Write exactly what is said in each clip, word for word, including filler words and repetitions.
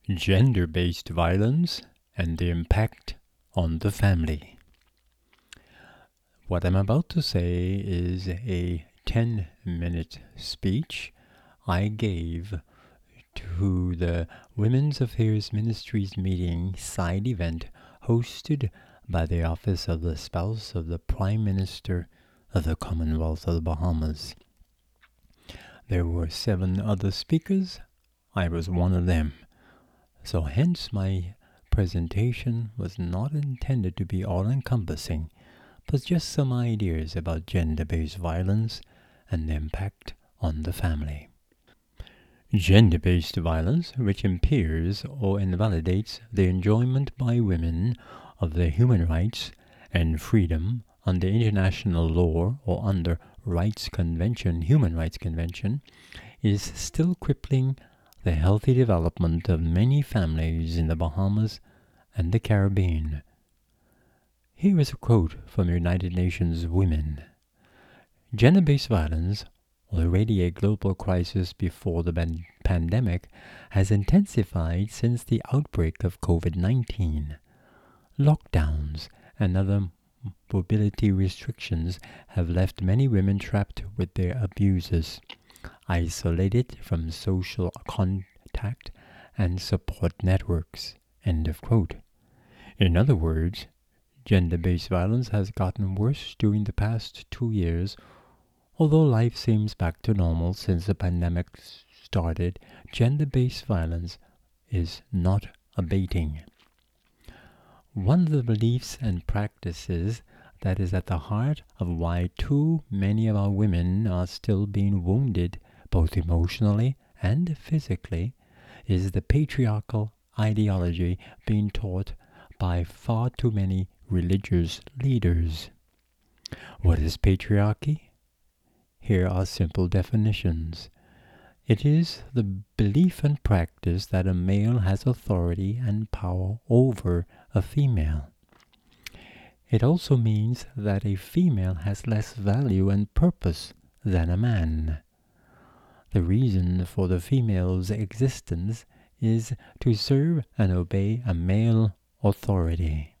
Gender-based violence and the impact on the family. What I'm about to say is a ten-minute speech I gave to the Women's Affairs Ministries meeting side event hosted by the Office of the Spouse of the Prime Minister of the Commonwealth of the Bahamas. There were seven other speakers. I was one of them. So hence my presentation was not intended to be all-encompassing, but just some ideas about gender-based violence and the impact on the family. Gender-based violence, which impairs or invalidates the enjoyment by women of their human rights and freedom under international law or under Rights Convention, Human Rights Convention, is still crippling the healthy development of many families in the Bahamas and the Caribbean. Here is a quote from United Nations Women. Gender-based violence, already a global crisis before the ban- pandemic, has intensified since the outbreak of COVID nineteen. Lockdowns and other mobility restrictions have left many women trapped with their abusers, isolated from social contact and support networks. End of quote. In other words, gender-based violence has gotten worse during the past two years. Although life seems back to normal since the pandemic started, gender-based violence is not abating. One of the beliefs and practices that is at the heart of why too many of our women are still being wounded both emotionally and physically is the patriarchal ideology being taught by far too many religious leaders. What is patriarchy? Here are simple definitions. It is the belief and practice that a male has authority and power over a female. It also means that a female has less value and purpose than a man. The reason for the female's existence is to serve and obey a male authority.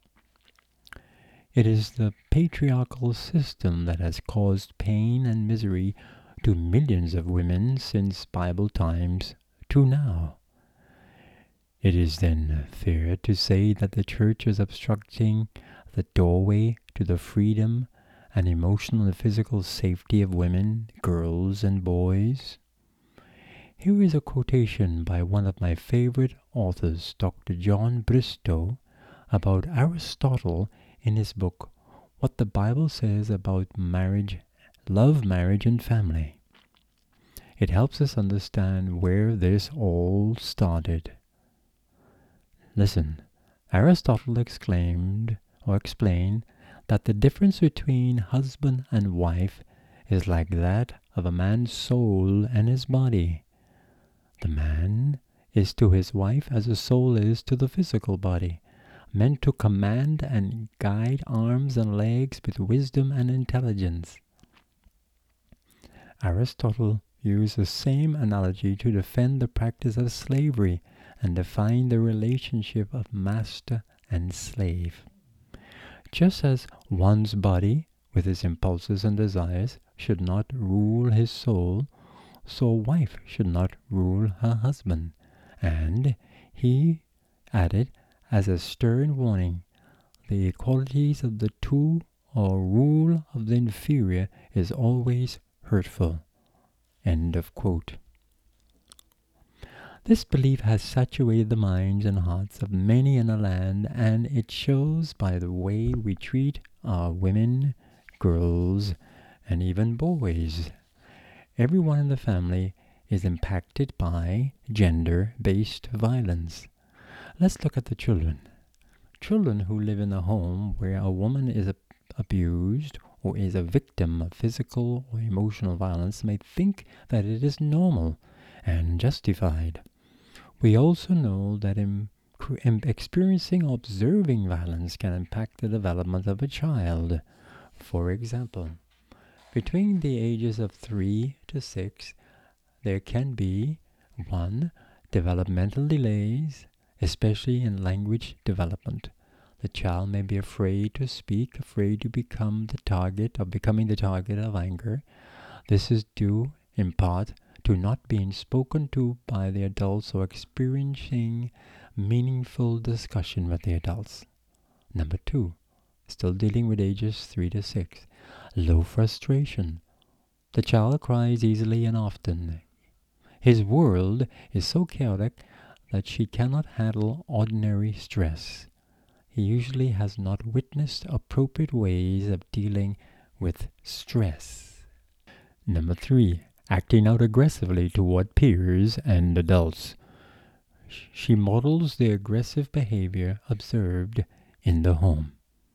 It is the patriarchal system that has caused pain and misery to millions of women since Bible times to now. It is then fair to say that the church is obstructing the doorway to the freedom and emotional and physical safety of women, girls, and boys. Here is a quotation by one of my favorite authors, Doctor John Bristow, about Aristotle in his book, What the Bible Says About Marriage, Love, Marriage, and Family. It helps us understand where this all started. Listen, Aristotle exclaimed or explained that the difference between husband and wife is like that of a man's soul and his body. The man is to his wife as a soul is to the physical body, meant to command and guide arms and legs with wisdom and intelligence. Aristotle used the same analogy to defend the practice of slavery and define the relationship of master and slave. Just as one's body, with its impulses and desires, should not rule his soul, so a wife should not rule her husband. And he added, as a stern warning, the equalities of the two or rule of the inferior is always hurtful. End of quote. This belief has saturated the minds and hearts of many in the land, and it shows by the way we treat our women, girls, and even boys. Everyone in the family is impacted by gender-based violence. Let's look at the children. Children who live in a home where a woman is ab- abused or is a victim of physical or emotional violence may think that it is normal and justified. We also know that in, in experiencing or observing violence can impact the development of a child. For example, between the ages of three to six, there can be one. Developmental delays, especially in language development. The child may be afraid to speak, afraid to become the target of becoming the target of anger. This is due, in part, to not being spoken to by the adults or experiencing meaningful discussion with the adults. Number two, still dealing with ages three to six, low frustration. The child cries easily and often. His world is so chaotic that she cannot handle ordinary stress. He usually has not witnessed appropriate ways of dealing with stress. Number three, acting out aggressively toward peers and adults. She models the aggressive behavior observed in the home.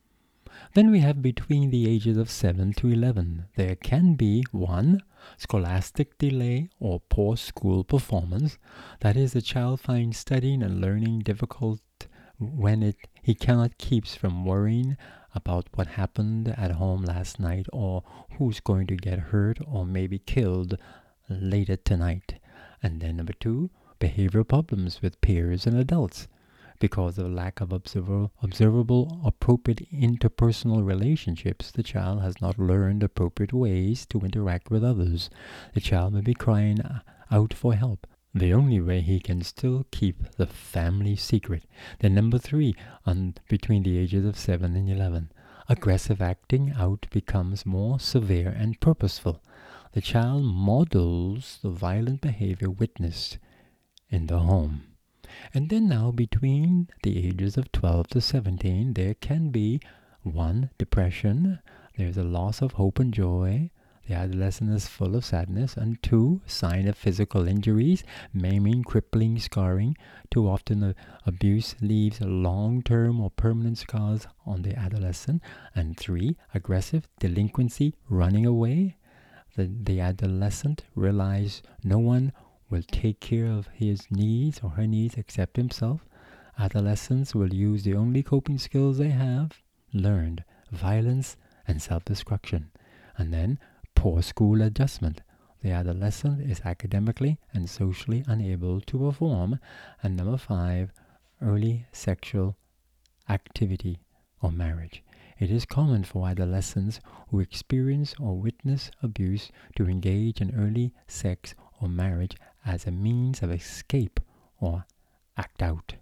Then we have between the ages of seven to eleven. There can be one, scholastic delay or poor school performance. That is, the child finds studying and learning difficult when it he cannot keep from worrying about what happened at home last night or who's going to get hurt or maybe killed later tonight. And then number two, behavioral problems with peers and adults. Because of lack of observable, observable appropriate interpersonal relationships, the child has not learned appropriate ways to interact with others. The child may be crying out for help, the only way he can still keep the family secret. Then number three, on between the ages of seven and eleven, aggressive acting out becomes more severe and purposeful. The child models the violent behavior witnessed in the home. And then now between the ages of twelve to seventeen, there can be one, depression. There's a loss of hope and joy. The adolescent is full of sadness. And two, sign of physical injuries, maiming, crippling, scarring. Too often the abuse leaves long-term or permanent scars on the adolescent. And three, aggressive delinquency, running away. The, the adolescent realizes no one will take care of his needs or her needs except himself. Adolescents will use the only coping skills they have learned, violence and self-destruction. And then poor school adjustment. The adolescent is academically and socially unable to perform. And number five, early sexual activity or marriage. It is common for adolescents who experience or witness abuse to engage in early sex or marriage as a means of escape or act out.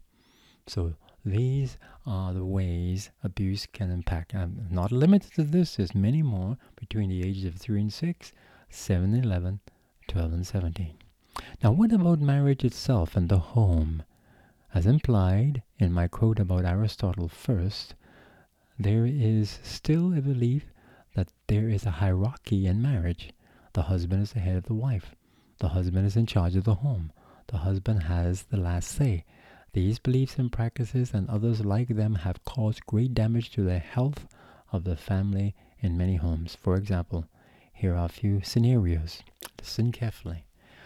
So these are the ways abuse can impact. I'm not limited to this. There's many more between the ages of three and six, seven and eleven, twelve and seventeen. Now what about marriage itself and the home? As implied in my quote about Aristotle first, there is still a belief that there is a hierarchy in marriage. The husband is the head of the wife. The husband is in charge of the home. The husband has the last say. These beliefs and practices and others like them have caused great damage to the health of the family in many homes. For example, here are a few scenarios. Listen carefully.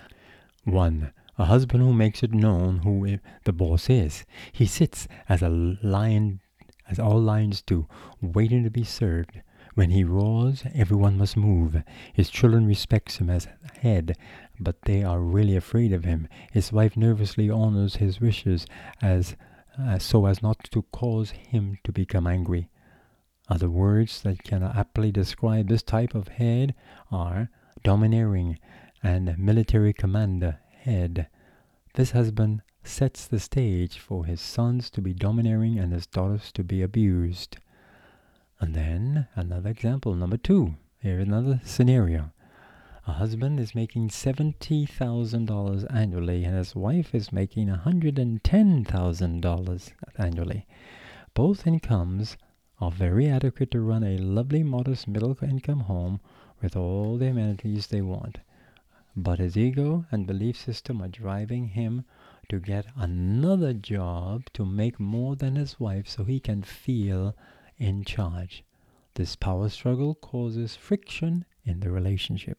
One, a husband who makes it known who the boss is. He sits as a lion, as all lions do, waiting to be served. When he roars, everyone must move. His children respect him as head, but they are really afraid of him. His wife nervously honors his wishes as uh, so as not to cause him to become angry. Other words that can aptly describe this type of head are domineering and military commander head. This husband sets the stage for his sons to be domineering and his daughters to be abused. And then another example, number two. Here is another scenario. A husband is making seventy thousand dollars annually and his wife is making one hundred ten thousand dollars annually. Both incomes are very adequate to run a lovely, modest, middle-income home with all the amenities they want. But his ego and belief system are driving him to get another job to make more than his wife so he can feel in charge. This power struggle causes friction in the relationship.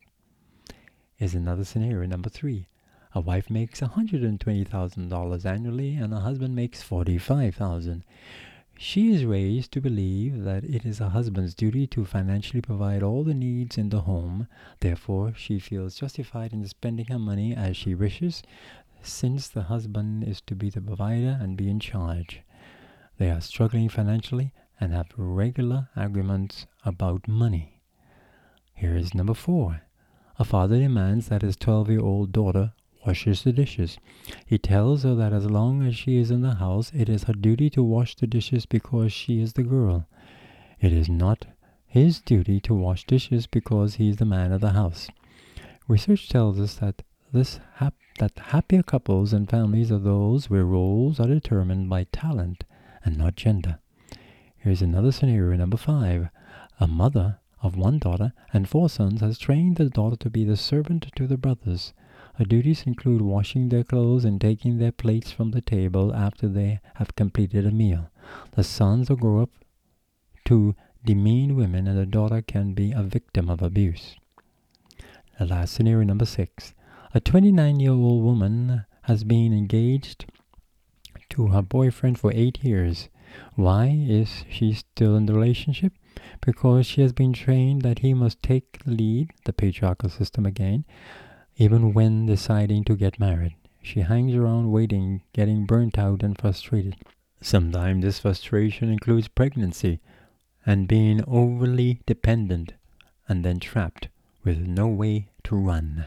Is another scenario, number three. A wife makes one hundred twenty thousand dollars annually and a husband makes forty-five thousand dollars. She is raised to believe that it is a husband's duty to financially provide all the needs in the home. Therefore, she feels justified in spending her money as she wishes. since the husband is to be the provider and be in charge. They are struggling financially and have regular arguments about money. Here is number four. A father demands that his twelve-year-old daughter washes the dishes. He tells her that as long as she is in the house, it is her duty to wash the dishes because she is the girl. It is not his duty to wash dishes because he is the man of the house. Research tells us that this hap- that happier couples and families are those where roles are determined by talent and not gender. Here's another scenario, number five. A mother of one daughter and four sons has trained the daughter to be the servant to the brothers. Her duties include washing their clothes and taking their plates from the table after they have completed a meal. The sons will grow up to demean women, and the daughter can be a victim of abuse. The last scenario, number six. A twenty-nine-year-old woman has been engaged to her boyfriend for eight years. Why is she still in the relationship? Because she has been trained that he must take the lead, the patriarchal system again, even when deciding to get married. She hangs around waiting, getting burnt out and frustrated. Sometimes this frustration includes pregnancy and being overly dependent and then trapped with no way to run.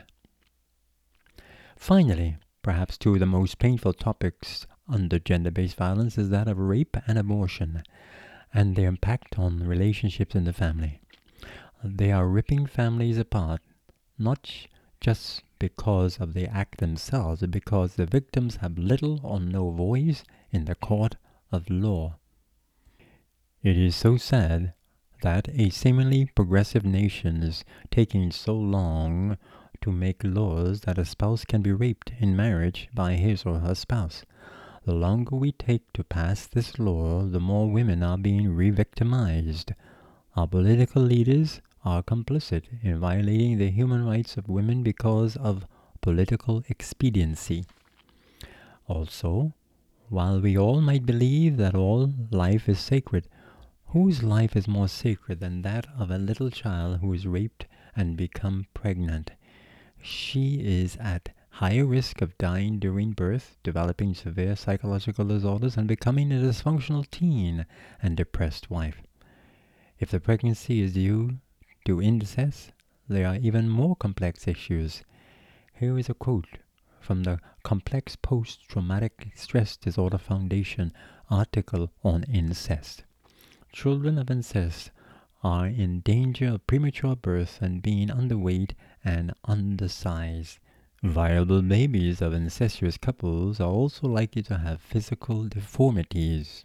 Finally, perhaps two of the most painful topics under gender-based violence is that of rape and abortion and their impact on relationships in the family. They are ripping families apart, not just because of the act themselves, but because the victims have little or no voice in the court of law. It is so sad that a seemingly progressive nation is taking so long to make laws that a spouse can be raped in marriage by his or her spouse. The longer we take to pass this law, the more women are being re-victimized. Our political leaders are complicit in violating the human rights of women because of political expediency. Also, while we all might believe that all life is sacred, whose life is more sacred than that of a little child who is raped and become pregnant? She is at higher risk of dying during birth, developing severe psychological disorders, and becoming a dysfunctional teen and depressed wife. If the pregnancy is due to incest, there are even more complex issues. Here is a quote from the Complex Post-Traumatic Stress Disorder Foundation article on incest. Children of incest are in danger of premature birth and being underweight and undersized. Viable babies of incestuous couples are also likely to have physical deformities.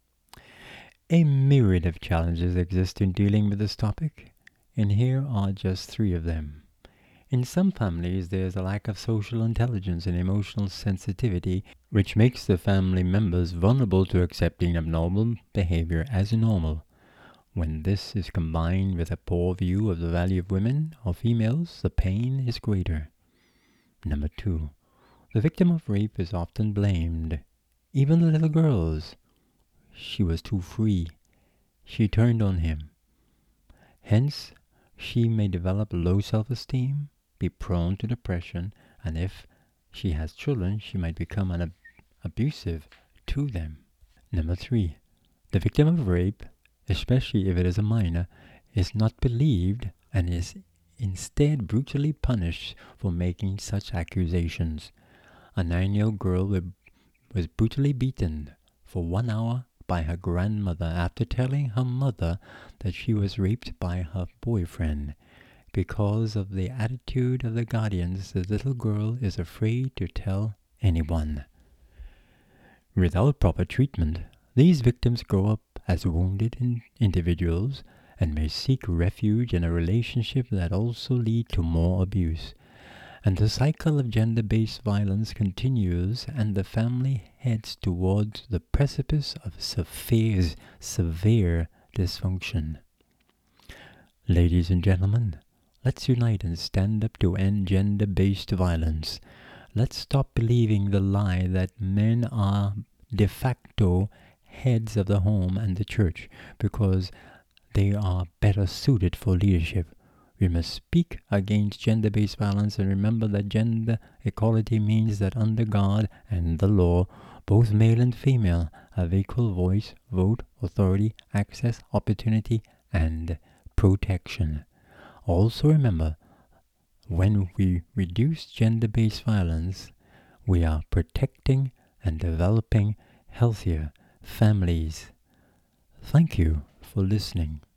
A myriad of challenges exist in dealing with this topic, and here are just three of them. In some families, there is a lack of social intelligence and emotional sensitivity, which makes the family members vulnerable to accepting abnormal behavior as normal. When this is combined with a poor view of the value of women or females, the pain is greater. Number two, the victim of rape is often blamed. Even the little girls. She was too free. She turned on him. Hence, she may develop low self-esteem, be prone to depression, and if she has children, she might become an ab- abusive to them. Number three, the victim of rape, especially if it is a minor, is not believed and is instead brutally punished for making such accusations. A nine-year-old girl was brutally beaten for one hour by her grandmother after telling her mother that she was raped by her boyfriend. Because of the attitude of the guardians, the little girl is afraid to tell anyone. Without proper treatment, these victims grow up as wounded in individuals and may seek refuge in a relationship that also leads to more abuse. And the cycle of gender-based violence continues, and the family heads towards the precipice of severe, severe dysfunction. Ladies and gentlemen, let's unite and stand up to end gender-based violence. Let's stop believing the lie that men are de facto heads of the home and the church because they are better suited for leadership. We must speak against gender-based violence and remember that gender equality means that under God and the law, both male and female have equal voice, vote, authority, access, opportunity, and protection. Also remember, when we reduce gender-based violence, we are protecting and developing healthier families. Thank you for listening.